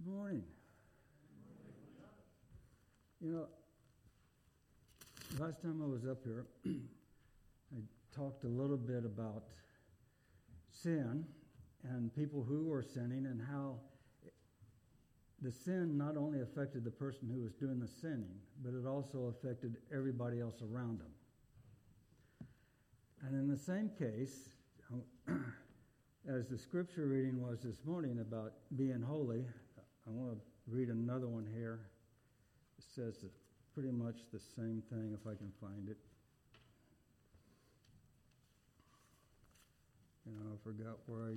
Good morning. You know, last time I was up here, I talked a little bit about sin and people who were sinning and how the sin not only affected the person who was doing the sinning, but it also affected everybody else around them. And in the same case, as the scripture reading was this morning about being holy, I want to read another one here. It says pretty much the same thing if I can find it. You know, I forgot where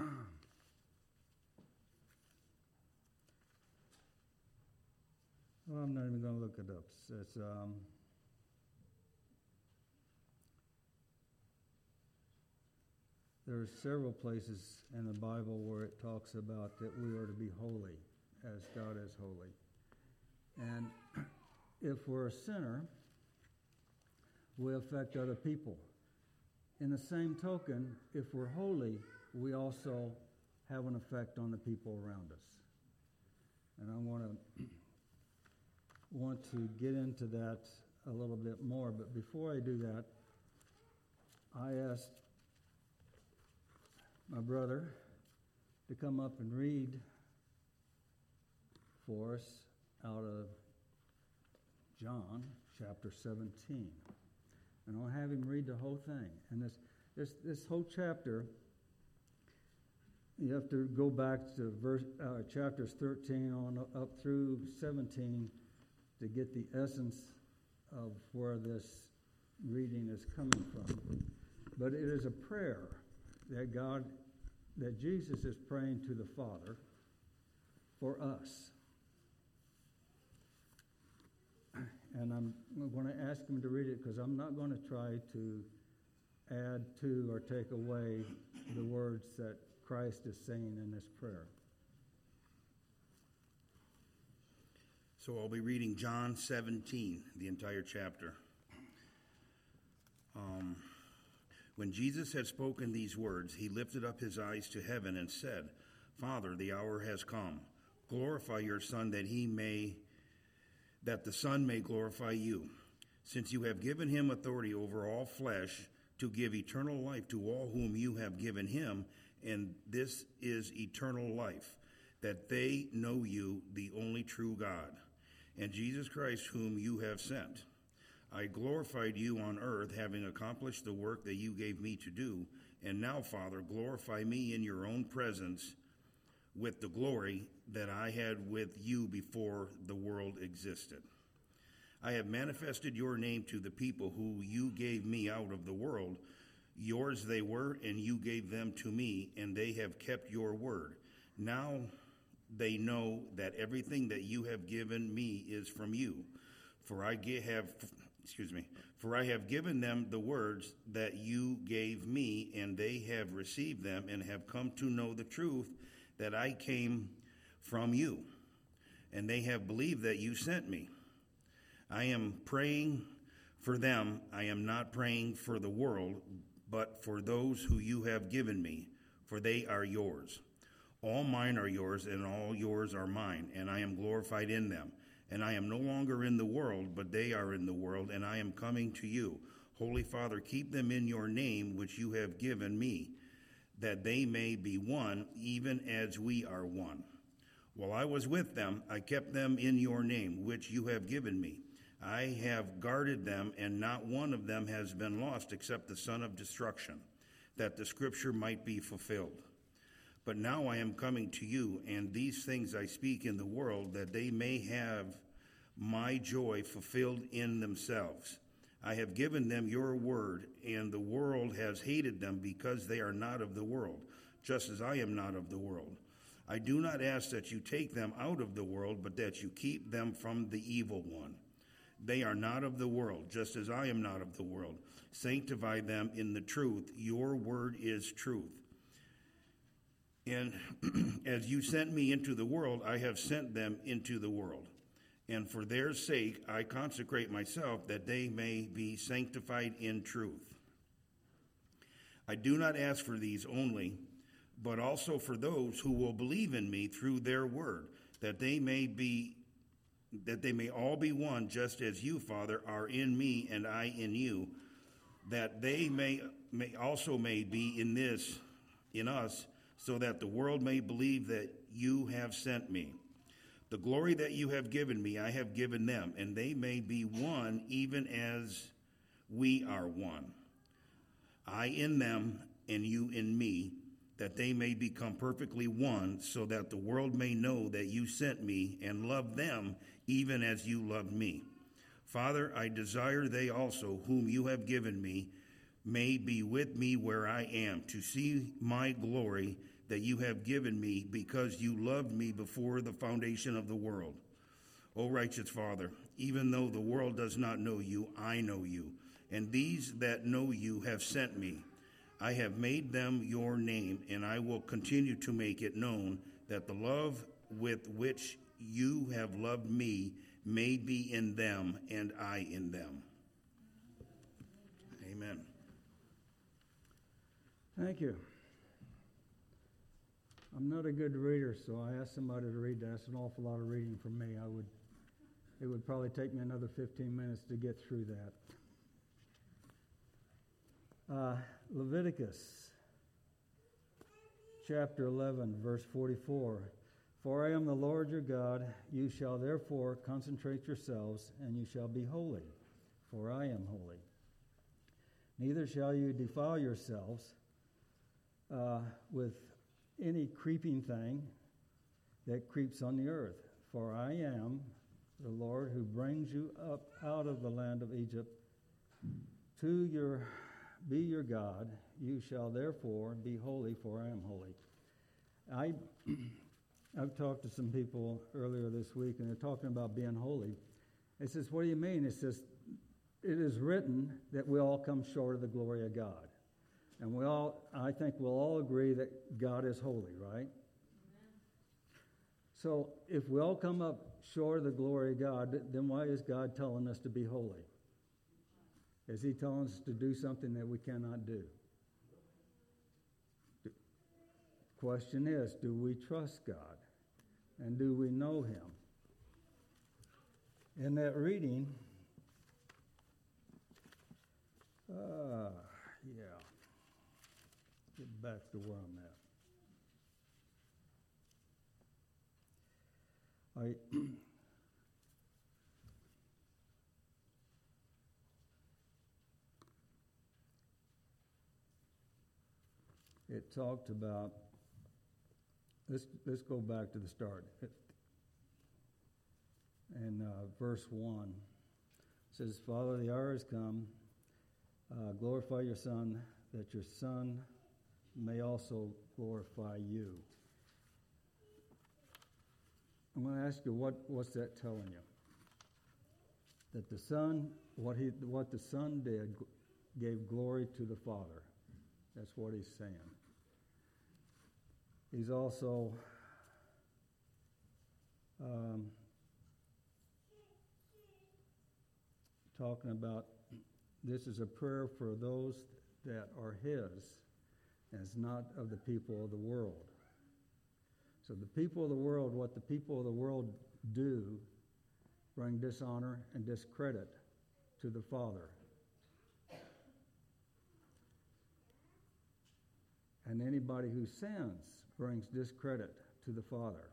well, I'm not even going to look it up. It says, there are several places in the Bible where it talks about that we are to be holy as God is holy. And if we're a sinner, we affect other people. In the same token, if we're holy, we also have an effect on the people around us. And I want to get into that a little bit more. But before I do that, I asked my brother to come up and read for us out of John chapter 17. And I'll have him read the whole thing. And this whole chapter, you have to go back to chapters 13 on up through 17 to get the essence of where this reading is coming from. But it is a prayer that Jesus is praying to the Father for us. And I'm going to ask him to read it because I'm not going to try to add to or take away the words that Christ is saying in this prayer. So I'll be reading John 17, the entire chapter. When Jesus had spoken these words, he lifted up his eyes to heaven and said, Father, the hour has come. Glorify your Son that the Son may glorify you, since you have given him authority over all flesh to give eternal life to all whom you have given him, and this is eternal life, that they know you, the only true God, and Jesus Christ whom you have sent. I glorified you on earth, having accomplished the work that you gave me to do, and now, Father, glorify me in your own presence with the glory that I had with you before the world existed. I have manifested your name to the people who you gave me out of the world. Yours they were, and you gave them to me, and they have kept your word. Now they know that everything that you have given me is from you. For I have given them the words that you gave me, and they have received them and have come to know the truth that I came from you, and they have believed that you sent me. I am praying for them. I am not praying for the world, but for those who you have given me, for they are yours. All mine are yours, and all yours are mine, and I am glorified in them. And I am no longer in the world, but they are in the world, and I am coming to you. Holy Father, keep them in your name, which you have given me, that they may be one, even as we are one. While I was with them, I kept them in your name, which you have given me. I have guarded them, and not one of them has been lost except the son of destruction, that the scripture might be fulfilled. But now I am coming to you, and these things I speak in the world, that they may have my joy fulfilled in themselves. I have given them your word, and the world has hated them because they are not of the world, just as I am not of the world. I do not ask that you take them out of the world, but that you keep them from the evil one. They are not of the world, just as I am not of the world. Sanctify them in the truth. Your word is truth. And as you sent me into the world, I have sent them into the world. And for their sake I consecrate myself, that they may be sanctified in truth. I do not ask for these only, but also for those who will believe in me through their word, that they may all be one, just as you, Father, are in me and I in you, that they may be in us, so that the world may believe that you have sent me. The glory that you have given me, I have given them, and they may be one, even as we are one. I in them, and you in me, that they may become perfectly one, so that the world may know that you sent me and loved them, even as you loved me. Father, I desire they also, whom you have given me, may be with me where I am, to see my glory that you have given me, because you loved me before the foundation of the world. O righteous Father, even though the world does not know you, I know you, and these that know you have sent me. I have made them your name, and I will continue to make it known, that the love with which you have loved me may be in them, and I in them. Amen. Thank you. I'm not a good reader, so I asked somebody to read that. That's an awful lot of reading for me. It would probably take me another 15 minutes to get through that. Leviticus chapter 11, verse 44. For I am the Lord your God. You shall therefore concentrate yourselves, and you shall be holy, for I am holy. Neither shall you defile yourselves with any creeping thing that creeps on the earth. For I am the Lord who brings you up out of the land of Egypt to be your God. You shall therefore be holy, for I am holy. I've talked to some people earlier this week, and they're talking about being holy. It says, what do you mean? It says, it is written that we all come short of the glory of God. And I think we'll all agree that God is holy, right? Amen. So if we all come up short of the glory of God, then why is God telling us to be holy? Is he telling us to do something that we cannot do? The question is, do we trust God? And do we know him? In that reading, get back to where I'm at. It talked about, let's go back to the start. And verse 1 says, Father, the hour has come. Glorify your Son, that your Son may also glorify you. I'm going to ask you, what's that telling you? That the Son, what the Son did, gave glory to the Father. That's what he's saying. He's also talking about, this is a prayer for those that are his, as not of the people of the world. So the people of the world, what the people of the world do, bring dishonor and discredit to the Father. And anybody who sins brings discredit to the Father.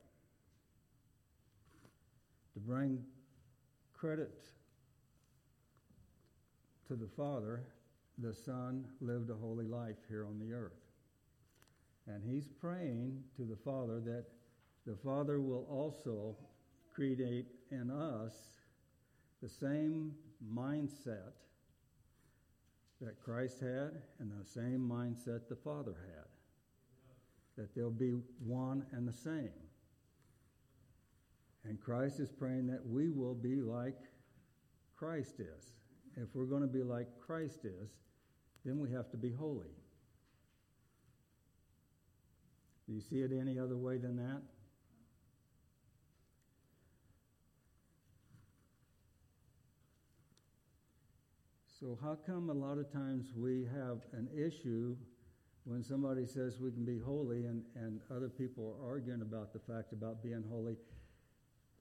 To bring credit to the Father, the Son lived a holy life here on the earth. And he's praying to the Father that the Father will also create in us the same mindset that Christ had and the same mindset the Father had. That they'll be one and the same. And Christ is praying that we will be like Christ is. If we're going to be like Christ is, then we have to be holy. Do you see it any other way than that? So how come a lot of times we have an issue when somebody says we can be holy and other people are arguing about the fact about being holy?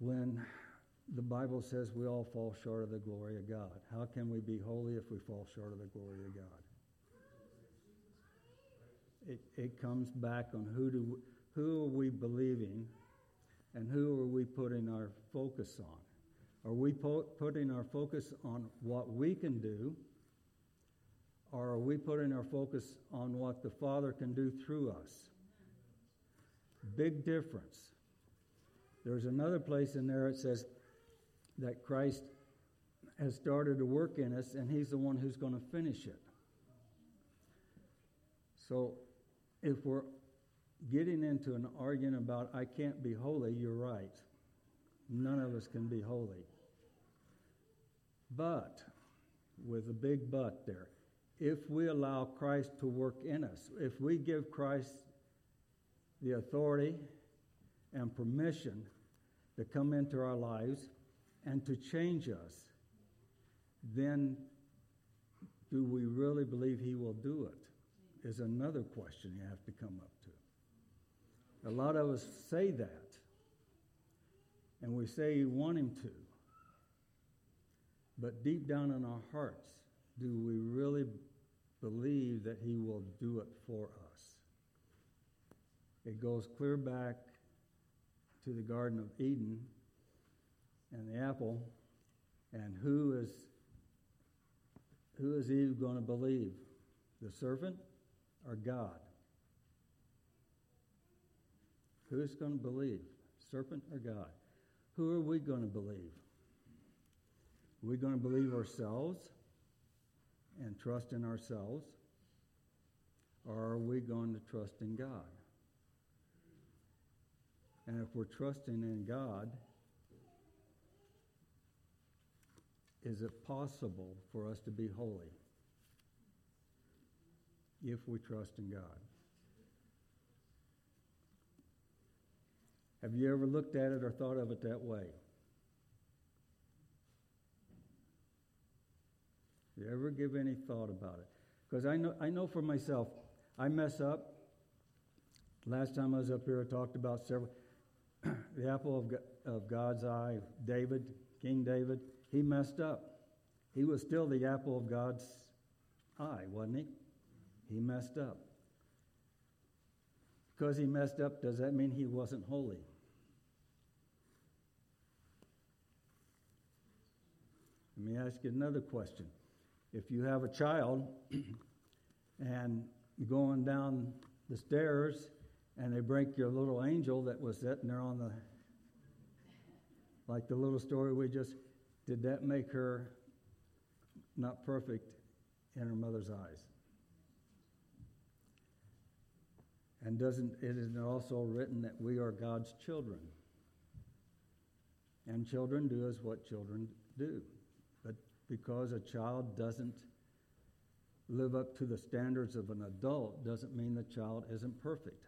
when the Bible says we all fall short of the glory of God? How can we be holy if we fall short of the glory of God? It comes back on who are we believing and who are we putting our focus on? Are we putting our focus on what we can do, or are we putting our focus on what the Father can do through us? Big difference. There's another place in there it says that Christ has started to work in us, and he's the one who's going to finish it. So if we're getting into an argument about I can't be holy, you're right. None of us can be holy. But, with a big but there, if we allow Christ to work in us, if we give Christ the authority and permission to come into our lives and to change us, then do we really believe he will do it? Is another question you have to come up to. A lot of us say that, and we say we want him to. But deep down in our hearts, do we really believe that he will do it for us? It goes clear back to the Garden of Eden and the apple, and who is Eve going to believe? The serpent or God? Who's going to believe? Serpent or God? Who are we going to believe? Are we going to believe ourselves and trust in ourselves? Or are we going to trust in God? And if we're trusting in God, is it possible for us to be holy if we trust in God? Have you ever looked at it or thought of it that way? You ever give any thought about it? Because I know for myself, I mess up. Last time I was up here, I talked about the apple of God's eye, David, King David. He messed up. He was still the apple of God's eye, wasn't he? He messed up. Because he messed up, does that mean he wasn't holy? Let me ask you another question. If you have a child and you're going down the stairs and they break your little angel that was sitting there like the little story did that make her not perfect in her mother's eyes? And isn't it also written that we are God's children? And children do as what children do. But because a child doesn't live up to the standards of an adult doesn't mean the child isn't perfect.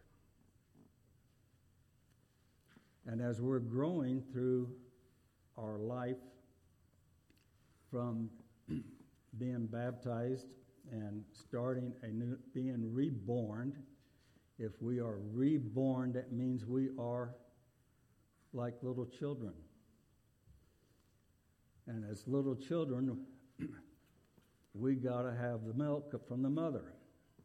And as we're growing through our life from being baptized and being reborn, if we are reborn, that means we are like little children. And as little children, we got to have the milk from the mother.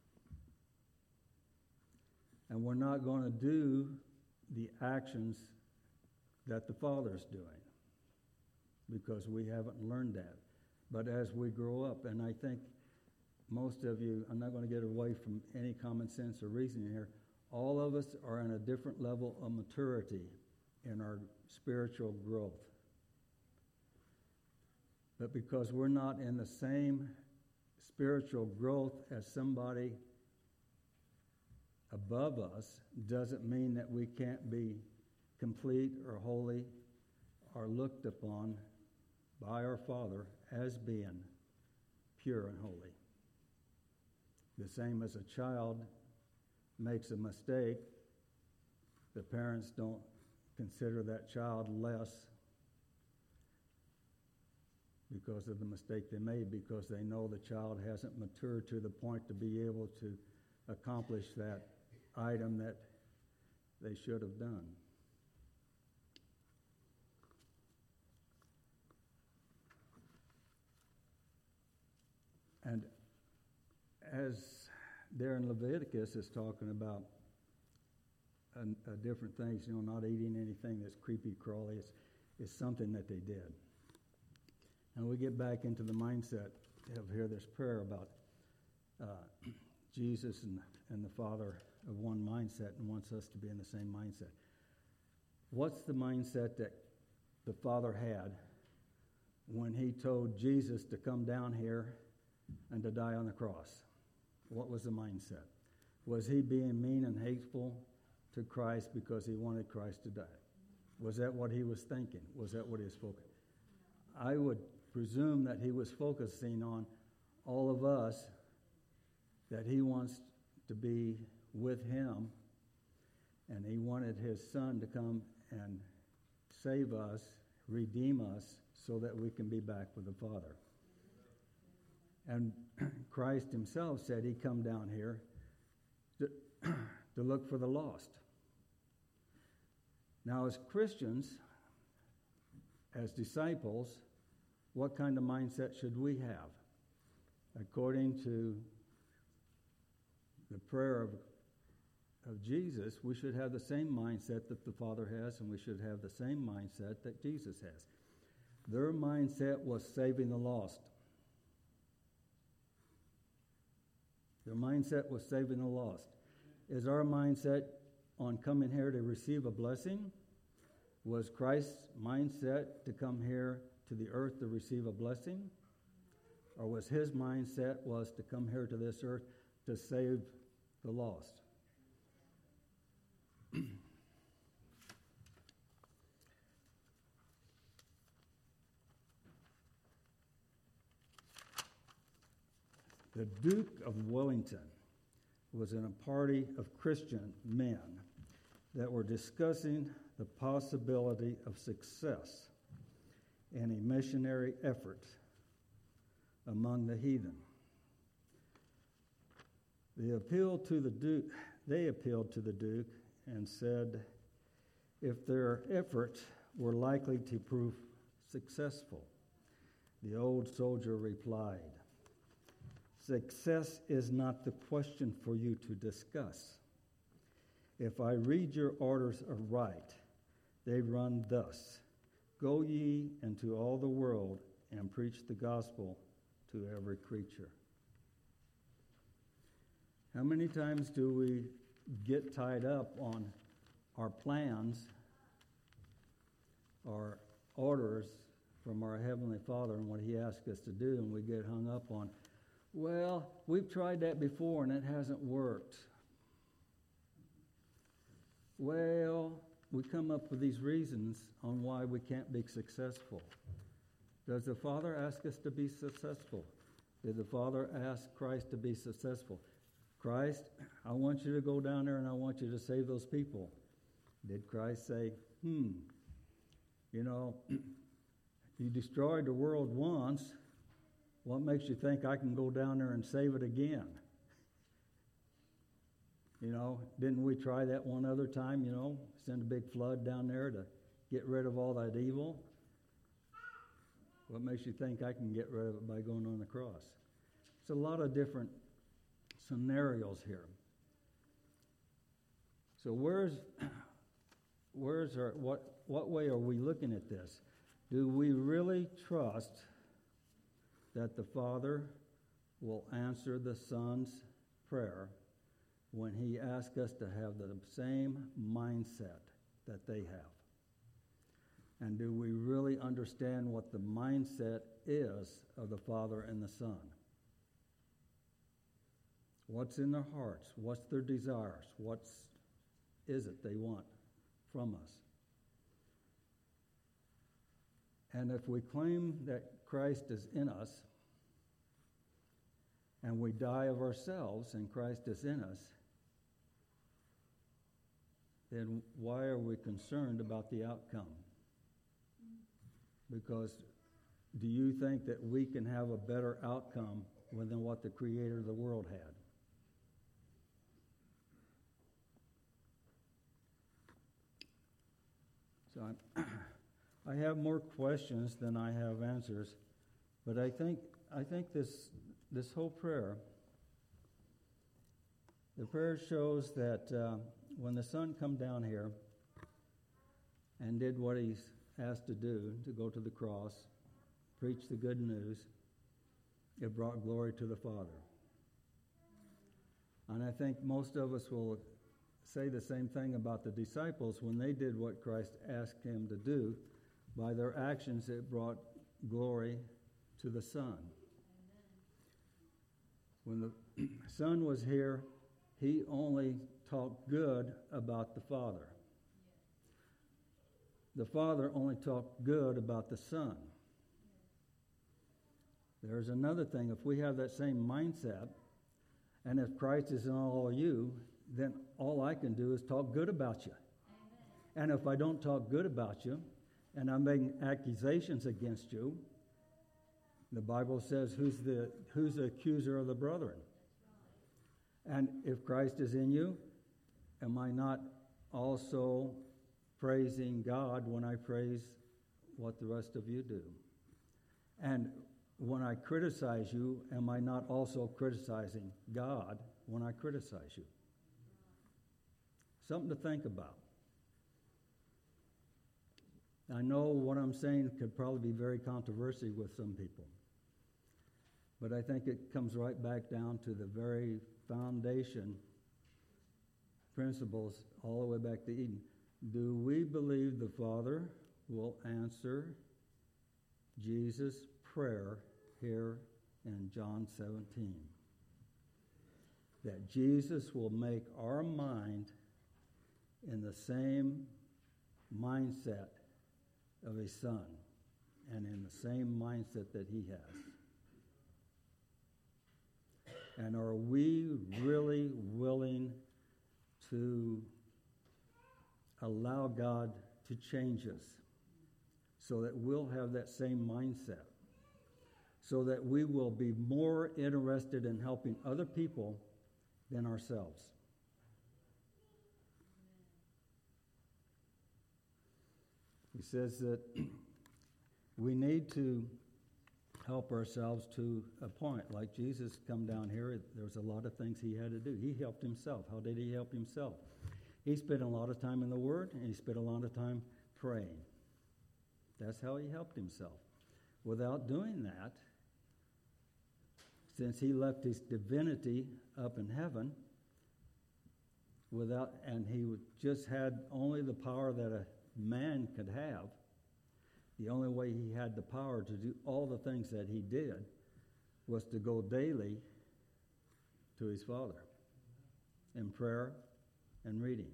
And we're not going to do the actions that the Father's doing because we haven't learned that. But as we grow up, and I think most of you, I'm not going to get away from any common sense or reasoning here, all of us are on a different level of maturity in our spiritual growth. But because we're not in the same spiritual growth as somebody above us, doesn't mean that we can't be complete or holy or looked upon by our Father as being pure and holy. The same as a child makes a mistake, the parents don't consider that child less because of the mistake they made, because they know the child hasn't matured to the point to be able to accomplish that item that they should have done. as there in Leviticus is talking about different things, not eating anything that's creepy crawly. It's something that they did. And we get back into the mindset of here this prayer about Jesus and the Father of one mindset and wants us to be in the same mindset. What's the mindset that the Father had when he told Jesus to come down here and to die on the cross? What was the mindset? Was he being mean and hateful to Christ because he wanted Christ to die? Was that what he was thinking? Was that what he was focusing? I would presume that he was focusing on all of us, that he wants to be with him, and he wanted his Son to come and save us, redeem us, so that we can be back with the Father. And Christ himself said he'd come down here to look for the lost. Now, as Christians, as disciples, what kind of mindset should we have? According to the prayer of Jesus, we should have the same mindset that the Father has, and we should have the same mindset that Jesus has. Their mindset was saving the lost. Their mindset was saving the lost. Is our mindset on coming here to receive a blessing? Was Christ's mindset to come here to the earth to receive a blessing? Or was his mindset was to come here to this earth to save the lost? The Duke of Wellington was in a party of Christian men that were discussing the possibility of success in a missionary effort among the heathen. They appealed to the Duke and said if their effort were likely to prove successful. The old soldier replied, "Success is not the question for you to discuss. If I read your orders aright, they run thus: Go ye into all the world and preach the gospel to every creature." How many times do we get tied up on our plans, our orders from our Heavenly Father and what he asks us to do, and we get hung up on, well, we've tried that before and it hasn't worked. Well, we come up with these reasons on why we can't be successful. Does the Father ask us to be successful? Did the Father ask Christ to be successful? Christ, I want you to go down there and I want you to save those people. Did Christ say, you destroyed the world once. What makes you think I can go down there and save it again? Didn't we try that one other time, send a big flood down there to get rid of all that evil? What makes you think I can get rid of it by going on the cross? It's a lot of different scenarios here. So what way are we looking at this? Do we really trust that the Father will answer the Son's prayer when he asks us to have the same mindset that they have? And do we really understand what the mindset is of the Father and the Son? What's in their hearts? What's their desires? What is it they want from us? And if we claim that Christ is in us, and we die of ourselves and Christ is in us, then why are we concerned about the outcome? Because do you think that we can have a better outcome than what the Creator of the world had? So I have more questions than I have answers, but I think this whole prayer The prayer shows that when the Son come down here and did what he's asked to do, to go to the cross, preach the good news, it brought glory to the Father. And I think most of us will say the same thing about the disciples when they did what Christ asked him to do. By their actions, it brought glory to the Son. When the Son was here, he only talked good about the Father. The Father only talked good about the Son. There's another thing. If we have that same mindset, and if Christ is in all of you, then all I can do is talk good about you. Amen. And if I don't talk good about you, and I'm making accusations against you, the Bible says, who's the accuser of the brethren? And if Christ is in you, am I not also praising God when I praise what the rest of you do? And when I criticize you, am I not also criticizing God when I criticize you? Something to think about. I know what I'm saying could probably be very controversial with some people, but I think it comes right back down to the very foundation principles all the way back to Eden. Do we believe the Father will answer Jesus' prayer here in John 17? That Jesus will make our mind in the same mindset of his Son and in the same mindset that he has. And are we really willing to allow God to change us so that we'll have that same mindset, so that we will be more interested in helping other people than ourselves? He says that we need to help ourselves to a point. Like Jesus come down here, there's a lot of things he had to do. He helped himself. How did he help himself? He spent a lot of time in the Word, and he spent a lot of time praying. That's how he helped himself. Without doing that, since he left his divinity up in heaven, and he just had only the power that a man could have, the only way he had the power to do all the things that he did was to go daily to his Father in prayer and reading.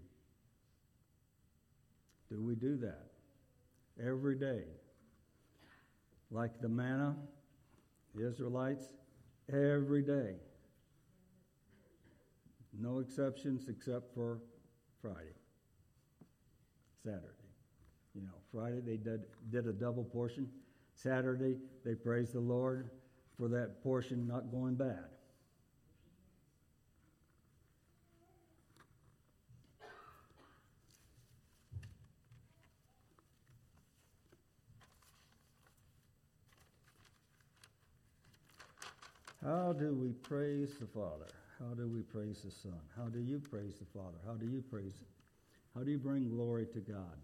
Do we do that every day? Like the manna, the Israelites, every day. No exceptions except for Friday, Saturday. Friday they did a double portion. Saturday they praised the Lord for that portion not going bad. How do we praise the Father? How do we praise the Son? How do you praise the Father? How do you bring glory to God?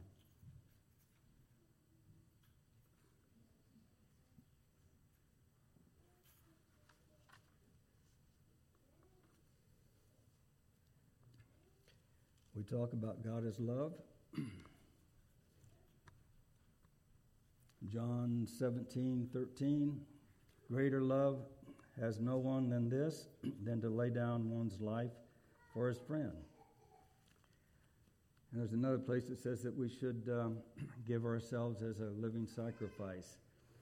We talk about God as love. John 17:13, greater love has no one than this, than to lay down one's life for his friend. And there's another place that says that we should give ourselves as a living sacrifice.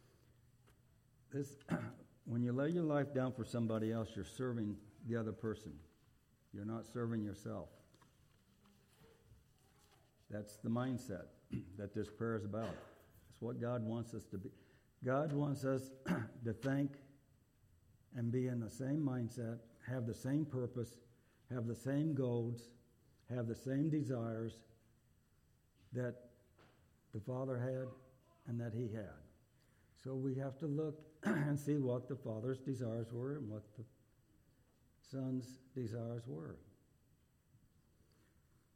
When you lay your life down for somebody else, you're serving the other person. You're not serving yourself. That's the mindset that this prayer is about. It's what God wants us to be. God wants us to think and be in the same mindset, have the same purpose, have the same goals, have the same desires that the Father had and that he had. So we have to look and see what the Father's desires were and what the Son's desires were.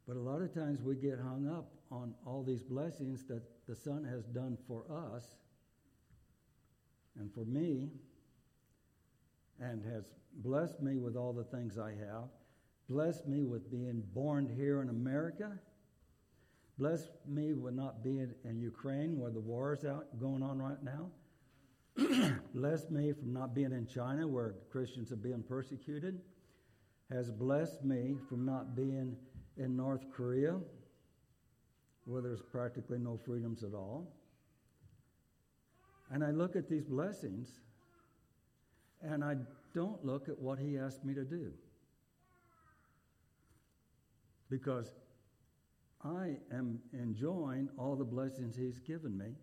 But a lot of times we get hung up on all these blessings that the Son has done for us and for me, and has blessed me with all the things I have, blessed me with being born here in America, blessed me with not being in Ukraine where the war is out going on right now, blessed me from not being in China where Christians are being persecuted, has blessed me from not being in North Korea where there's practically no freedoms at all. And I look at these blessings and I don't look at what he asked me to do, because I am enjoying all the blessings he's given me.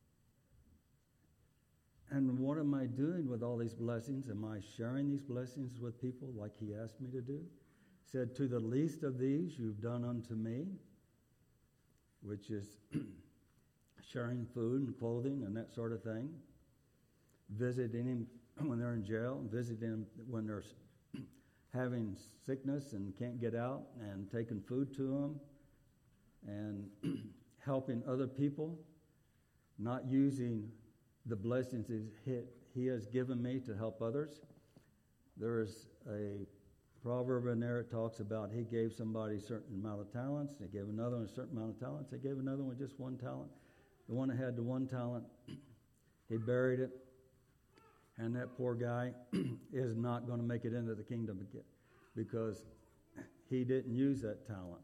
And what am I doing with all these blessings? Am I sharing these blessings with people like he asked me to do? He said, to the least of these you've done unto me, which is sharing food and clothing and that sort of thing, visiting him when they're in jail, visiting them when they're having sickness and can't get out, and taking food to them, and helping other people, not using the blessings he has given me to help others. There is a proverb in there that talks about he gave somebody a certain amount of talents, he gave another one a certain amount of talents, he gave another one just one talent. The one that had the one talent, he buried it, and that poor guy is not going to make it into the kingdom again because he didn't use that talent.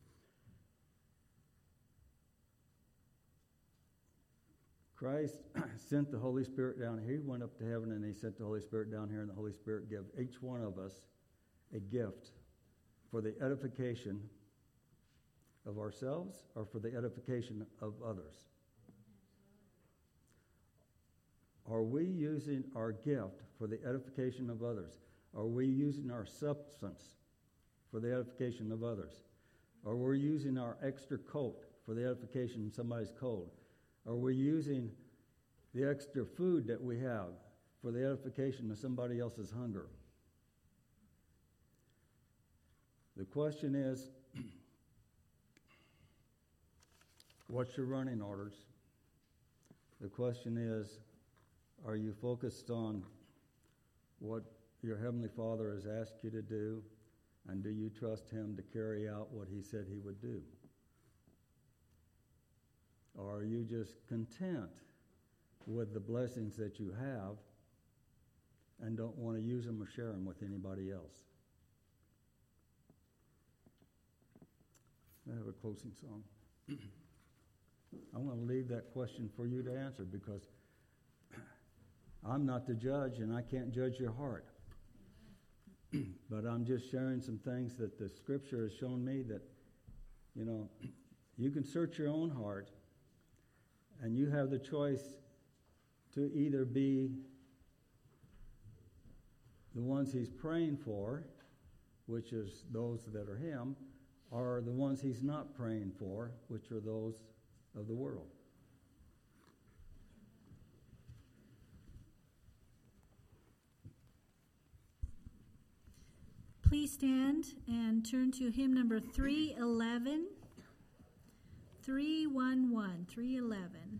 Christ sent the Holy Spirit down here. He went up to heaven and he sent the Holy Spirit down here, and the Holy Spirit gave each one of us a gift for the edification of ourselves or for the edification of others. Are we using our gift for the edification of others? Are we using our substance for the edification of others? Are we using our extra coat for the edification of somebody's cold? Are we using the extra food that we have for the edification of somebody else's hunger? The question is, what's your running orders? The question is, are you focused on what your Heavenly Father has asked you to do, and do you trust Him to carry out what He said He would do? Or are you just content with the blessings that you have and don't want to use them or share them with anybody else? I have a closing song. I want to leave that question for you to answer, because I'm not the judge and I can't judge your heart. But I'm just sharing some things that the Scripture has shown me that, you can search your own heart, and you have the choice to either be the ones He's praying for, which is those that are Him, or the ones He's not praying for, which are those of the world. Please stand and turn to hymn number 311. 311. 311.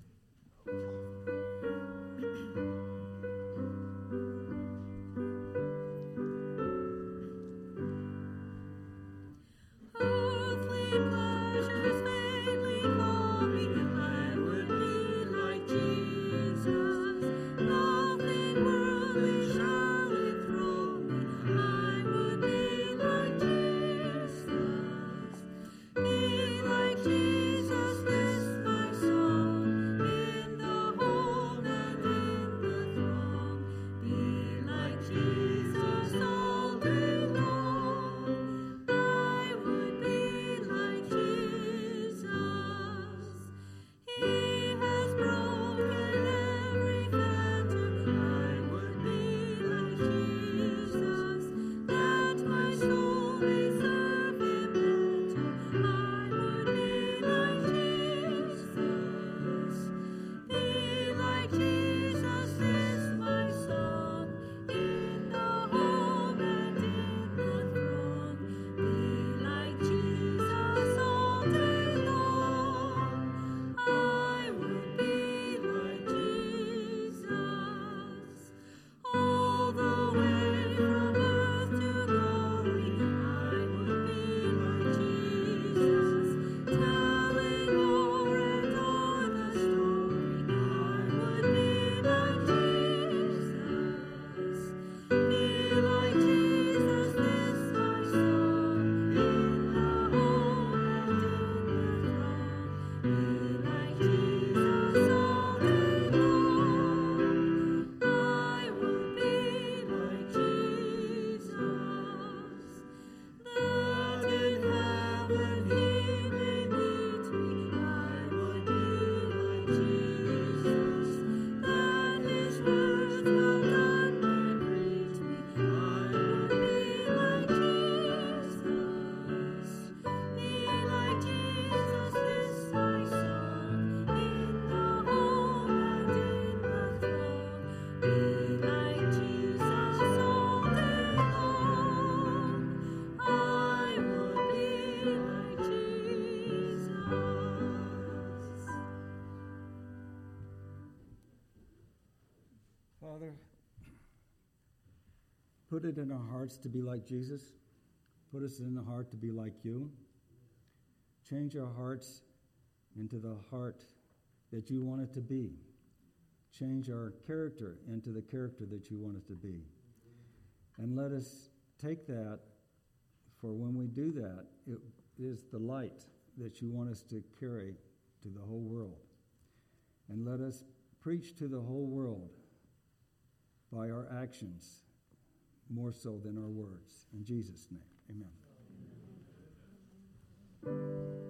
Jesus, this my song, in the whole put it in our hearts to be like Jesus. Put us in the heart to be like you. Change our hearts into the heart that you want it to be. Change our character into the character that you want it to be. And let us take that, for when we do that, it is the light that you want us to carry to the whole world. And let us preach to the whole world by our actions more so than our words. In Jesus' name, amen.